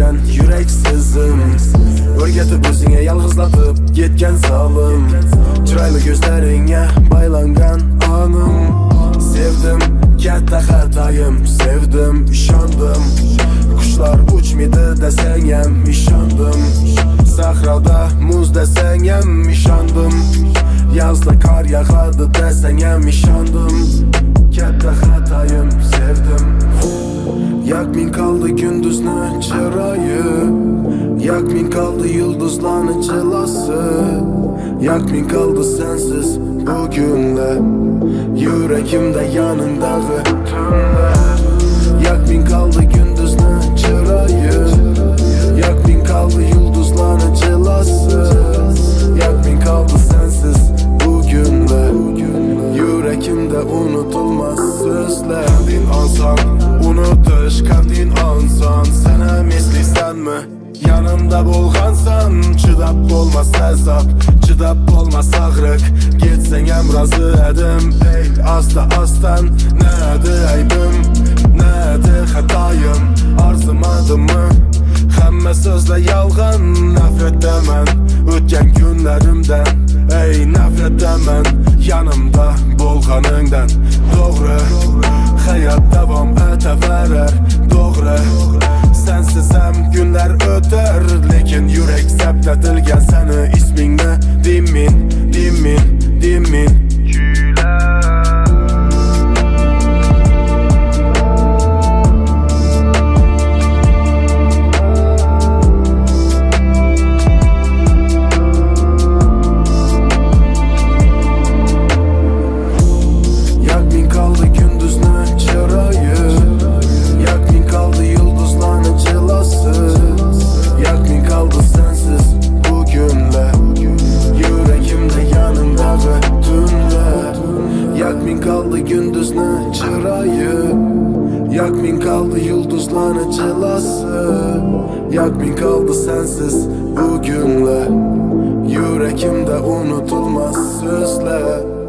mən yüreksizim. Öyrətib özünə yalğızlatıp getken zalım. Çıraylı gözlərinə baylanğan anım. Sevdim, kəttə xətayım, sevdim, işandım. Kuşlar uçmadı desəngəm, işandım. Sahrada muz desəngəm, işandım. Yazda kar yağadı desəngəm, işandım. Kəttə xətayım, sevdim. Yak min kaldı gündüzünü çırayı, yak min kaldı yıldızlarını çılası, yak min kaldı sensiz bugünle, yüreğimde yanındağı tümle. Yak min kaldı gündüzünü çırayı, yak min kaldı yıldızlarını çılası, yak min kaldı sensiz bugünle, yüreğimde unutulmaz sözler. Kendin ansan unutuş, kendin ansan sənə misliysenmi? Yanımda bolğansan, çıdap olmaz əzab, çıdap olmaz ağrıq. Getsəngəm razı edim, asta-astan. Nədir əybim, nədir xətayım, arzumadımı? Həmmə sözlə yalğan, nəfrətdə mən ötən günlərimdən. Ey nəfrətdə mən, yanımda bolğanından. Doğru, hayat devam etəvərər, doğru. Sensizəm günlər ötər, lekin yürek səbt edilgən səni isminlə. Dimin, dimin, dimin gündüzünü çırayı, yak min kaldı yıldızlarını çılası, yak min kaldı sensiz bugünle, yüreğimde unutulmaz sözler.